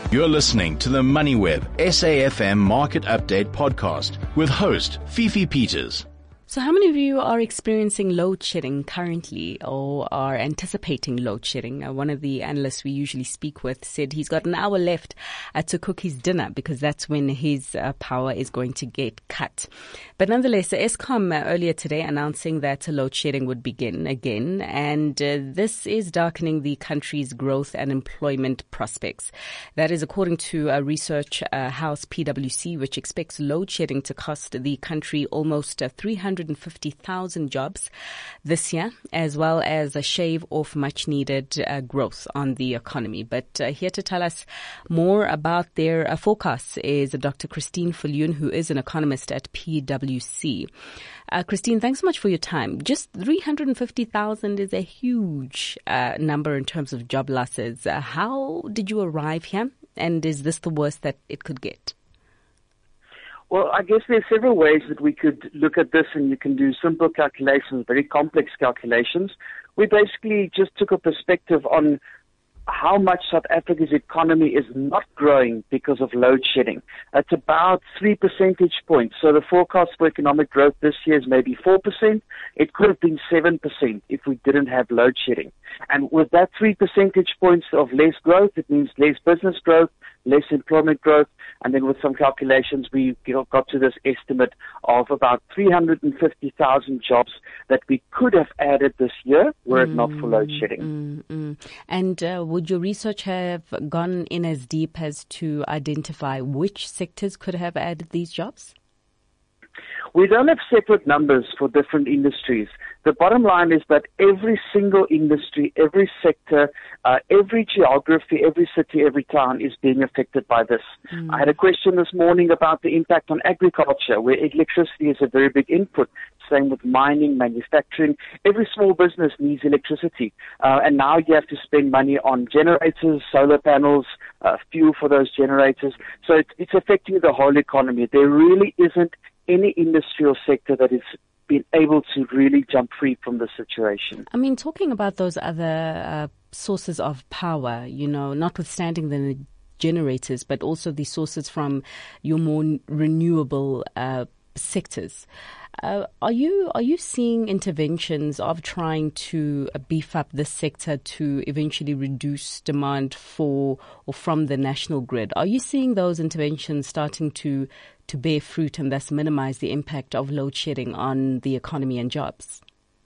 You're listening to the MoneyWeb SAFM Market Update podcast with host Fifi Peters. So how many of you are experiencing load shedding currently or are anticipating load shedding? One of the analysts we usually speak with said he's got an hour left to cook his dinner because that's when his power is going to get cut. But nonetheless, Eskom earlier today announcing that load shedding would begin again, and this is darkening the country's growth and employment prospects. That is according to a research house PwC, which expects load shedding to cost the country almost 350,000 jobs this year, as well as a shave off much needed growth on the economy. But here to tell us more about their forecasts is Dr. Christine Viljoen, who is an economist at PwC. Christine, thanks so much for your time. Just 350,000 is a huge number in terms of job losses. How did you arrive here? And is this the worst that it could get? Well, I guess there are several ways that we could look at this, and you can do simple calculations, very complex calculations. We basically just took a perspective on how much South Africa's economy is not growing because of load shedding. It's about 3 percentage points. So the forecast for economic growth this year is maybe 4%. It could have been 7% if we didn't have load shedding. And with that 3 percentage points of less growth, it means less business growth, less employment growth, and then with some calculations, we got to this estimate of about 350,000 jobs that we could have added this year were it not for load shedding. And would your research have gone in as deep as to identify which sectors could have added these jobs? We don't have separate numbers for different industries. The bottom line is that every single industry, every sector, every geography, every city, every town is being affected by this. I had a question this morning about the impact on agriculture, where electricity is a very big input. Same with mining, manufacturing. Every small business needs electricity. And now you have to spend money on generators, solar panels, fuel for those generators. So it's affecting the whole economy. There really isn't any industrial sector that has been able to really jump free from the situation. I mean, talking about those other sources of power, notwithstanding the generators, but also the sources from your more renewable sectors. Are you seeing interventions of trying to beef up this sector to eventually reduce demand for or from the national grid? Are you seeing those interventions starting to bear fruit and thus minimize the impact of load shedding on the economy and jobs?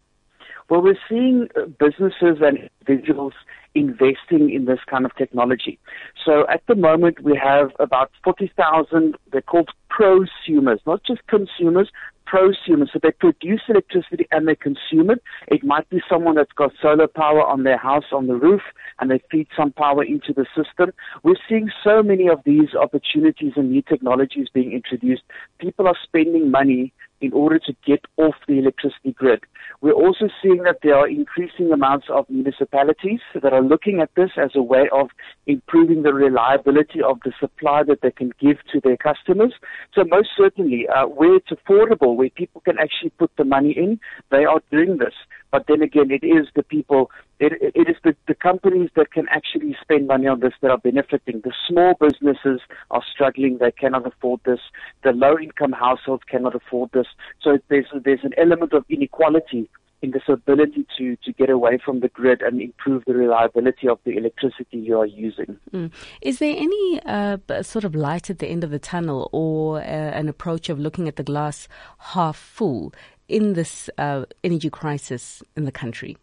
Well, we're seeing businesses and individuals investing in this kind of technology. So at the moment, we have about 40,000, they're called prosumers, not just consumers, prosumers. So they produce electricity and they consume it. It might be someone that's got solar power on their house on the roof and they feed some power into the system. We're seeing so many of these opportunities and new technologies being introduced. People are spending money in order to get off the electricity grid. We're also seeing that there are increasing amounts of municipalities that are looking at this as a way of improving the reliability of the supply that they can give to their customers. So most certainly, where it's affordable, where people can actually put the money in, they are doing this. But then again, it is the people, it is the companies that can actually spend money on this that are benefiting. The small businesses are struggling. They cannot afford this. The low-income households cannot afford this. So there's an element of inequality in this ability to get away from the grid and improve the reliability of the electricity you are using. Is there any sort of light at the end of the tunnel or an approach of looking at the glass half full in this energy crisis in the country?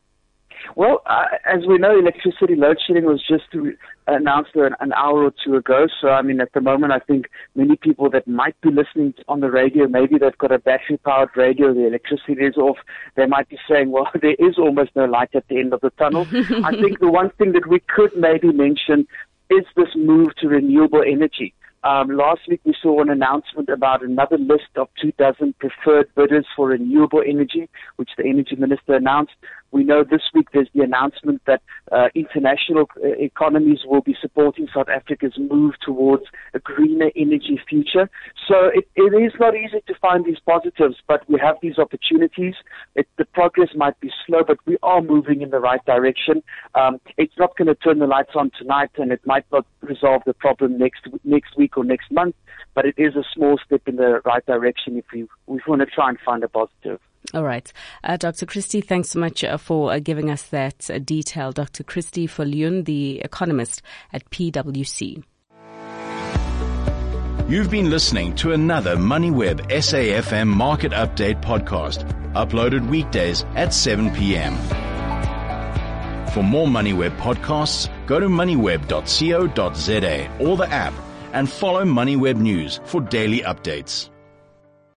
Well, as we know, electricity load shedding was just announced an hour or two ago. So, I mean, at the moment, I think many people that might be listening on the radio, maybe they've got a battery-powered radio, the electricity is off, they might be saying, well, there is almost no light at the end of the tunnel. I think the one thing that we could maybe mention is this move to renewable energy. Last week we saw an announcement about another list of 24 preferred bidders for renewable energy, which the energy minister announced. We know this week there's the announcement that international economies will be supporting South Africa's move towards a greener energy future. So it is not easy to find these positives, but we have these opportunities. The progress might be slow, but we are moving in the right direction. It's not going to turn the lights on tonight, and it might not resolve the problem next week or next month, but it is a small step in the right direction if we want to try and find a positive. All right. Dr. Christie, thanks so much for giving us that detail. Dr. Christie Viljoen, the economist at PwC. You've been listening to another MoneyWeb SAFM Market Update podcast, uploaded weekdays at 7 p.m. For more MoneyWeb podcasts, go to moneyweb.co.za or the app and follow MoneyWeb News for daily updates.